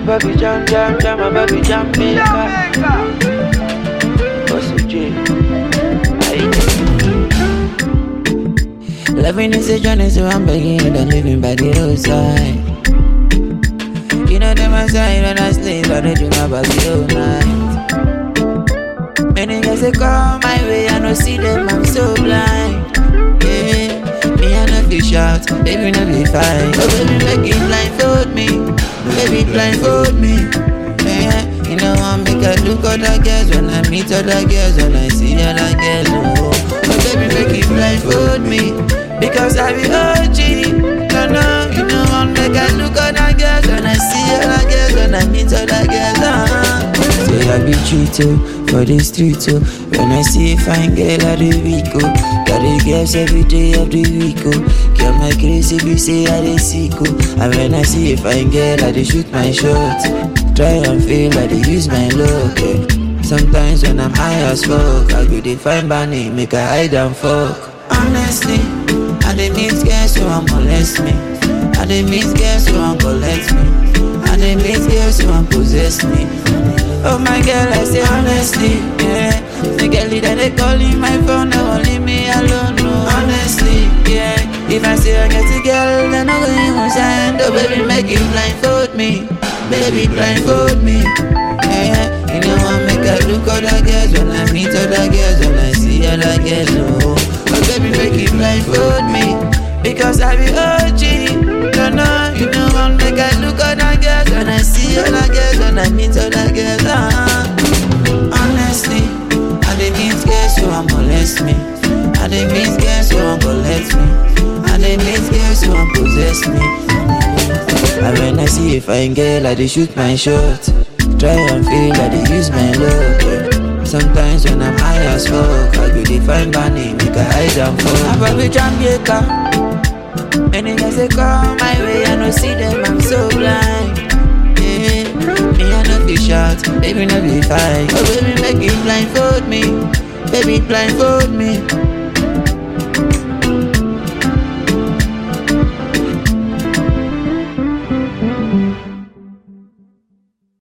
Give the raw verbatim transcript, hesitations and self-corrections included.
baby jam jam jam, my baby jam maker. Loving is a journey, so I'm begging you, don't leave me by the roadside. You know them aside when I sleep, I don't dream about you all night. Many guys they come my way, I don't see them, I'm so blind. Yeah, me I know they shout, baby no be fine. Oh baby make it blindfold me, baby blindfold me. Yeah, you know I make I look other girls when I meet other girls, when I see other girls. Oh, oh baby make it blindfold me, because I be O G. No no, you know I make I look other girls when I see other girls, when I meet other girls. Uh-huh. Say I be cheating for the street, oh. When I see a fine girl at the week, oh. Got the girls every day of the week, oh. Girl, my crazy be say I dey sick, oh. And when I see a fine girl, I dey shoot my shot. Try and feel I dey use my luck, eh. Sometimes when I'm high as fuck, I go dey find Bunny, make I hide and fuck. Honestly, I dey meet girls who want molest me. I dey meet girls who want collect me. I dey meet girls who want possess me. Oh my girl, I say honestly, yeah. The girl that they calling my phone, they won't leave me alone, no. Honestly, yeah. If I say I get a girl, then I'm going to send. Oh baby, make it blindfold me, baby blindfold me, yeah. You know I make I look other girls when I meet other girls, when I see other girls, oh. Oh baby, make it blindfold me, because I be O G. No no, you know I make I look other girls when I see other girls, when I meet other girls. Uh-huh. Honestly, I dey meet girls who want molest me. I dey meet girls who want collect me. I dey meet girls who want possess me. And when I see a fine girl, I dey shoot my shot. Try and feel I dey use my luck, yeah. Sometimes when I'm high as fuck, I go dey find Bunny, make I hide and fuck. I'm probably Jamaica. Many guys they come my way, I don't see them, I'm so blind. Yeah, me I know fish out, baby no be fine. Oh baby make it blindfold me, baby blindfold me.